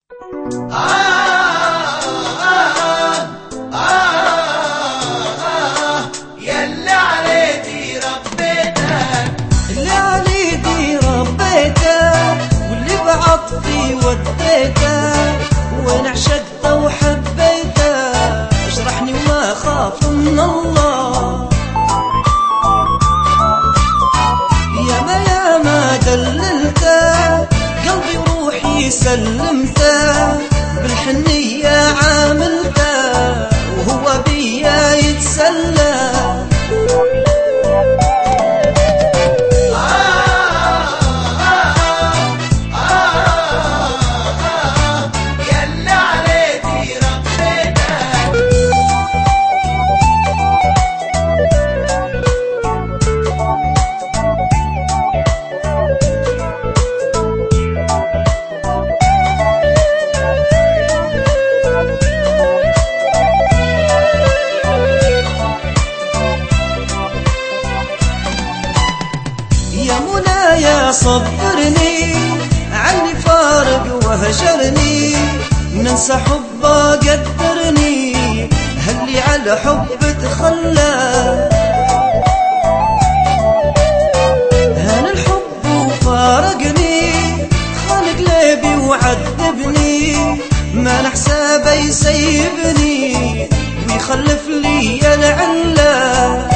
ياللي عليتي ربيتك، اللي عليتي ربيتك، واللي بعطفي وديتك، وين عشقت وحبيتك، اشرحني وما اخاف من الله. ياما دللتك، قلبي وروحي سلمتك، بالحنية عاملتك، وهو بيا يتسلى. ياللي عليتي ربيتك. يا منايا صبرني عني فارق وهجرني، ننسى حبه قدرني، هلي على حب تخلى. هان الحب وفارقني، خان قلبي وعذبني، ما نحسابه يسيبني ويخلف لي العله.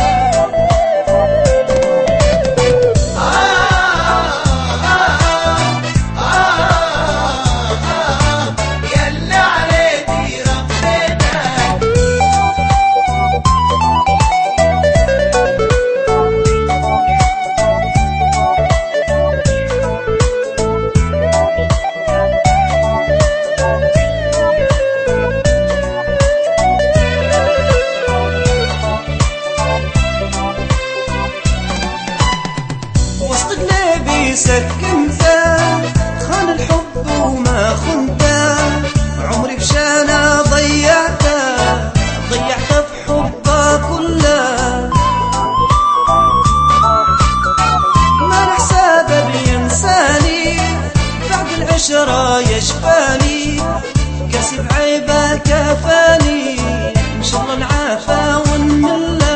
سكنته خان الحب وما خنته، عمري بشانه ضيعته في حبه كله. ما نحسابه بينساني، بعد العشرة يشفاني، كسب عيبه كفاني، ان شاء الله نعافى ونمله.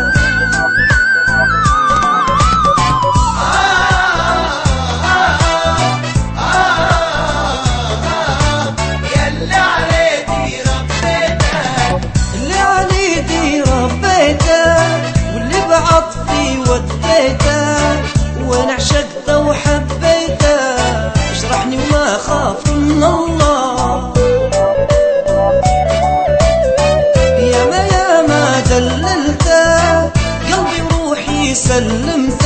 واللي بعطفي وديتك، وين عشقت وحبيتك، اشرحني وما اخاف من الله. ياما دللتك، قلبي وروحي سلمتك،